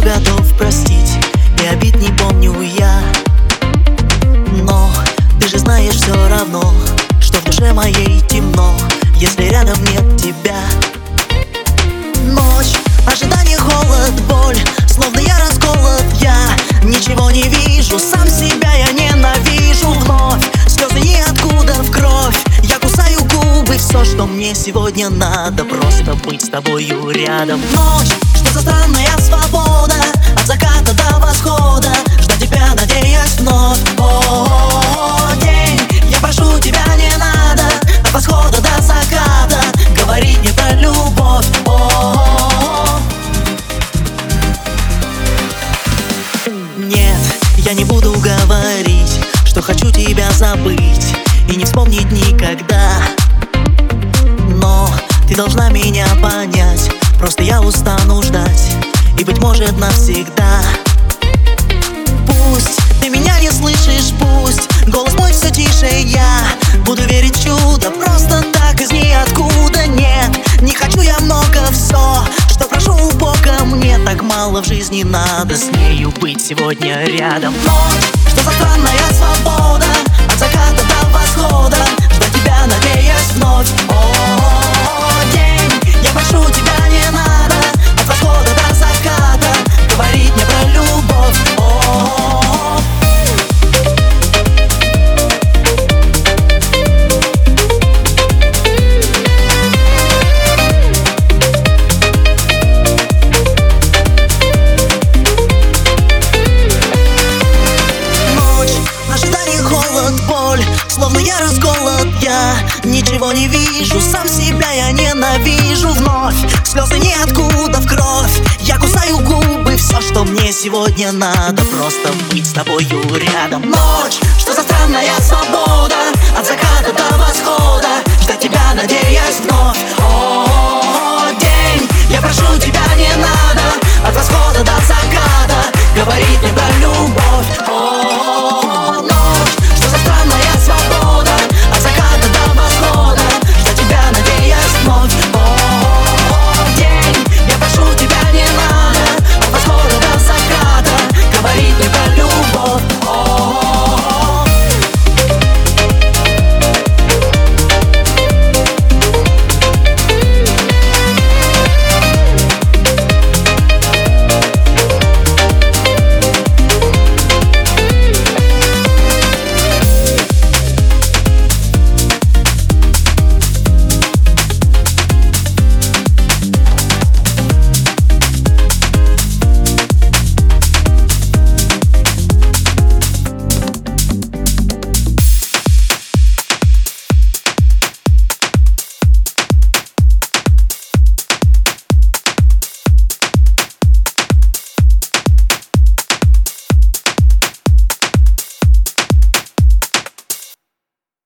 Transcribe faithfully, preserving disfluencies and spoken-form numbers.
все готов простить, и обид не помню я. Но ты же знаешь все равно, что в душе моей темно, если рядом нет тебя. Ночь, ожидание, холод, боль, словно я расколот, я ничего не вижу, сам себя я ненавижу вновь. Слезы ниоткуда в кровь, я кусаю губы. Все, что мне сегодня надо, просто быть с тобою рядом. Ночь, что за странная свобода, от заката до восхода, ждать тебя, надеясь вновь. О, день, я прошу тебя, не надо от восхода до заката говорить мне про любовь. О, нет, я не буду говорить, что хочу тебя забыть и не вспомнить никогда. Но ты должна меня понять, просто я устану ждать, и, быть может, навсегда. Пусть ты меня не слышишь, пусть голос мой все тише, я буду верить в чудо, просто так из ниоткуда. Нет, не хочу я много, все, что прошу у Бога, мне так мало в жизни надо с нею быть сегодня рядом. Ночь, что за странная свобода, от заката до восхода, ждать тебя, надеясь вновь. О, день, я прошу тебя, не надо от восхода до заката говорить мне про любовь. О, словно я расколот, я ничего не вижу, сам себя я ненавижу вновь. Слезы ниоткуда в кровь, я кусаю губы. Все, что мне сегодня надо, просто быть с тобою рядом. Ночь, что за странная свобода, от заката до восхода, ждать тебя, надеясь вновь. О,